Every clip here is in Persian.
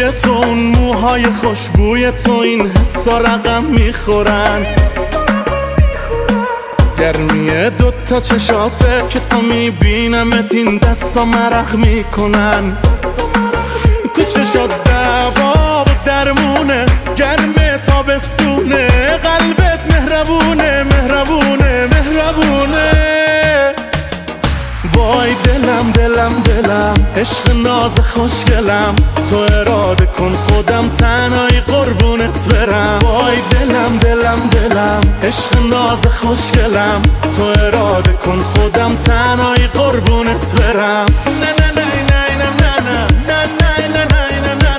روی تو، اون موهای خوشبوی تو، این حسا رقم میخورن. گرمی دوتا چشاته که تا میبینمت این دستا مرق میکنن. تو چشات دوا و درمونه، گرمه تابستونه، قلبت مهربونه مهربونه مهربونه. وای دلم دلم دلم، عشق ناز خوشگلم، تو اراده کن خودم تنهایی قربونت برم. وای دلم دلم دلم، عشق ناز خوشگلم، تو اراده کن خودم تنهایی قربونت برم. نه نه نه نه نه نه نه نه نه نه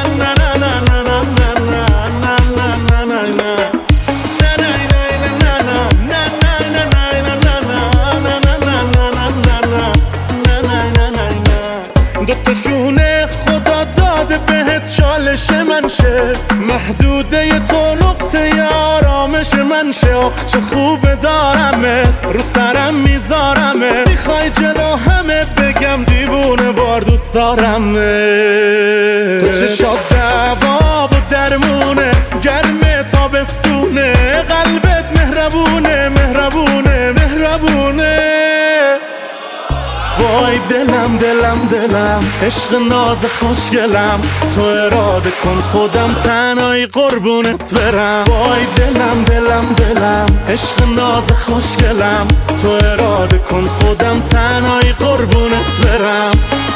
دوتاشونه خدا داده بهت چالش من شه، محدوده تو نقطه آرامش من شه. آخ چه خوبه دارمت، رو سرم میذارمه، میخوای جلو همه بگم دیوونه وار دوست دارمه. تو چشات دوا و درمونه، گرمه تابستونه، قلبت مهربونه مهربونه مهربونه. وای دلم دلم دلم، عشق ناز خوشگلم، تو اراده کن خودم تنهایی قربونت برم. وای دلم دلم دلم، عشق ناز خوشگلم، تو اراده کن خودم تنهایی قربونت برم.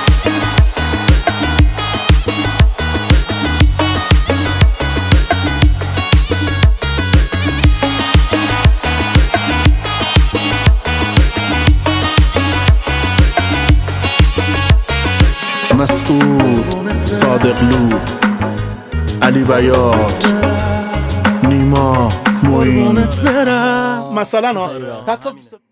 مسعود، صادقلو، علی بیات، نیما، معین. مثلا حتی